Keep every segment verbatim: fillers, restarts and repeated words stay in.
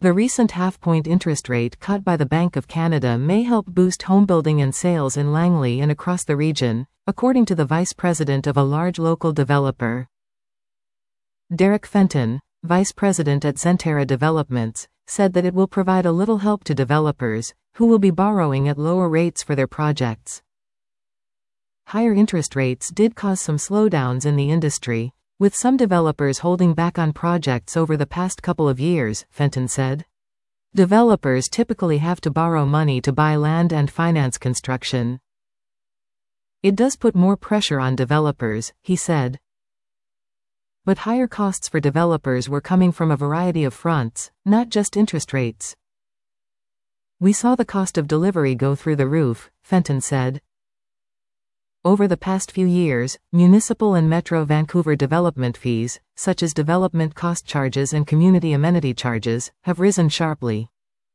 The recent half-point interest rate cut by the Bank of Canada may help boost homebuilding and sales in Langley and across the region, according to the vice president of a large local developer. Derek Fenton, vice president at Centerra Developments, said that it will provide a little help to developers, who will be borrowing at lower rates for their projects. Higher interest rates did cause some slowdowns in the industry, with some developers holding back on projects over the past couple of years, Fenton said. Developers typically have to borrow money to buy land and finance construction. It does put more pressure on developers, he said. But higher costs for developers were coming from a variety of fronts, not just interest rates. We saw the cost of delivery go through the roof, Fenton said. Over the past few years, municipal and Metro Vancouver development fees, such as development cost charges and community amenity charges, have risen sharply.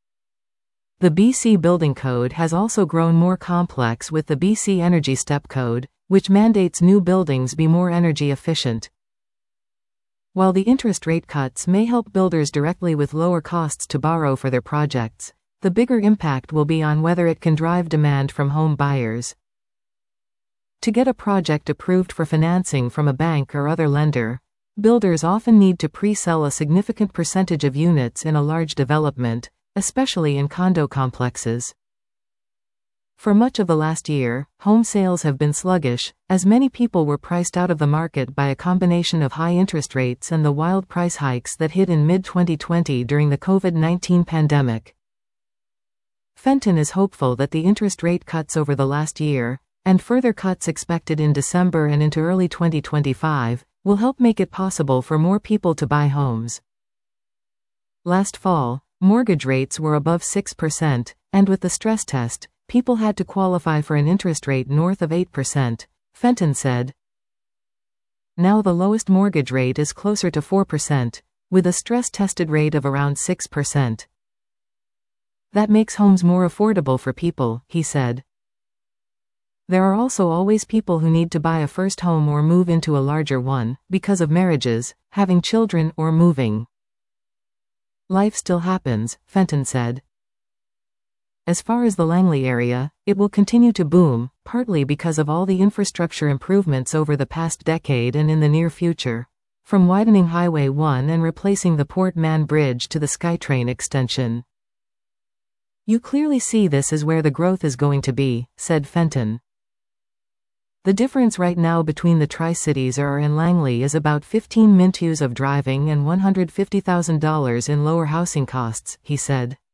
The B C Building Code has also grown more complex with the B C Energy Step Code, which mandates new buildings be more energy efficient. While the interest rate cuts may help builders directly with lower costs to borrow for their projects, the bigger impact will be on whether it can drive demand from home buyers. To get a project approved for financing from a bank or other lender, builders often need to pre-sell a significant percentage of units in a large development, especially in condo complexes. For much of the last year, home sales have been sluggish, as many people were priced out of the market by a combination of high interest rates and the wild price hikes that hit in mid twenty twenty during the COVID nineteen pandemic. Fenton is hopeful that the interest rate cuts over the last year, and further cuts expected in December and into early twenty twenty-five, will help make it possible for more people to buy homes. Last fall, mortgage rates were above six percent, and with the stress test, people had to qualify for an interest rate north of eight percent, Fenton said. Now the lowest mortgage rate is closer to four percent, with a stress-tested rate of around six percent. That makes homes more affordable for people, he said. There are also always people who need to buy a first home or move into a larger one, because of marriages, having children, or moving. Life still happens, Fenton said. As far as the Langley area, it will continue to boom, partly because of all the infrastructure improvements over the past decade and in the near future, from widening Highway one and replacing the Port Mann Bridge to the SkyTrain extension. You clearly see this is where the growth is going to be, said Fenton. The difference right now between the Tri-Cities or and Langley is about fifteen minutes of driving and one hundred fifty thousand dollars in lower housing costs, he said.